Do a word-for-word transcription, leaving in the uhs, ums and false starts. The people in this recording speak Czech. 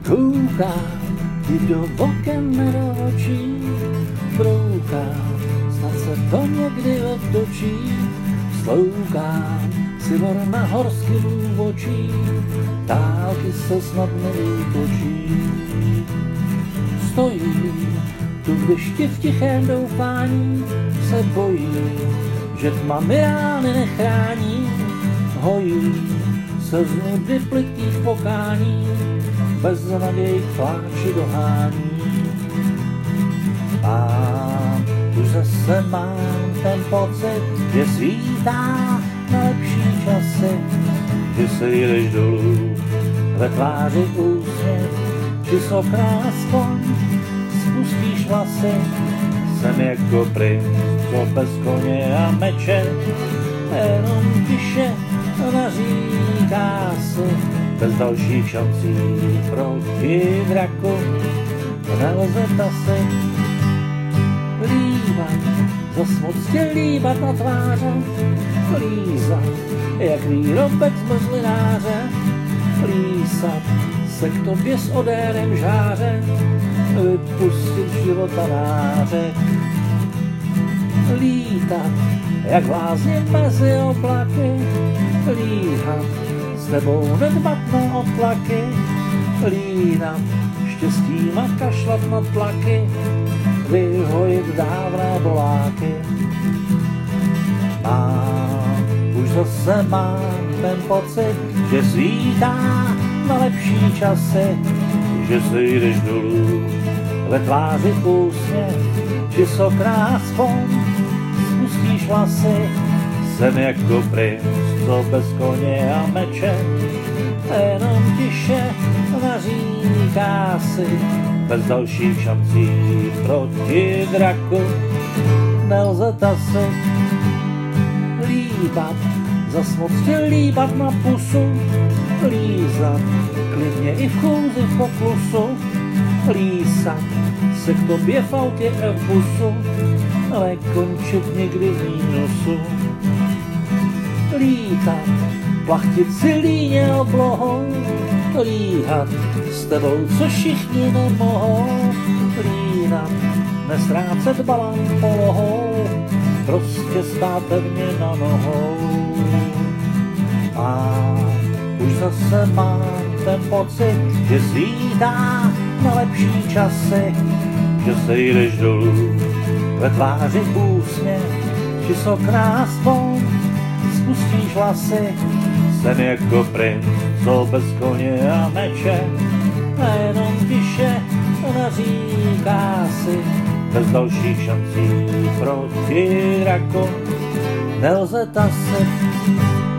Koukám ti do oken do očí, broukám, snad se to někdy otočí. Sloukám si vor na horský očí, dálky se snad nevytočí. Stojím tu, když ti v tichém doufání se bojím, že tma mi rány nechrání. Hojí se z nudy plitkých pokání, bez naději k pláči dohání. Mám, už zase mám ten pocit, že svítá na lepší časy, že se jdeš dolů, ve tváři úsměv, či sokra aspoň spustíš vlasy. Jsem jako princ, co bez koně a meče, jenom tiše naříká si, bez dalších šancí proti draku nelze tasy. Líbat, zas moc tě líbat na tváře, lízat, jak výrobek z mrzlináře, lísat se k tobě s odérem žáře, vypustit života nářek. Lítat, jak lázně mezi oblaky, líhat, s tebou nedbat na odtlaky, línat, štěstím a kašlat na tlaky, vyhojit dávné boláky. Mám, už zase mám ten pocit, že svítá na lepší časy, že se jdeš dolů, ve tváři úsměv, či sokra aspoň spustíš vlasy. Jsem jako princ, co bez koně a meče, jenom tiše naříká si, bez dalších šancí proti draku nelze tasy. Líbat, zas moc tě líbat na pusu, lízat, klidně i v chůzi v poklusu, lísat se k tobě v autě a v busu, ale končit někdy v mínusu. Lítat, plachtit si líně oblohou, líhat s tebou, co všichni nemohou, línat, nestrácet balán polohou, prostě stát pevně na nohou. A už zase mám ten pocit, že svítá na lepší časy, že se jdeš dolů, ve tváři úsměv, či sokra aspoň spustíš vlasy. Jsem jako princ, co bez koně a meče, a jenom tiše naříká si, bez dalších šancí proti draku nelze tasy.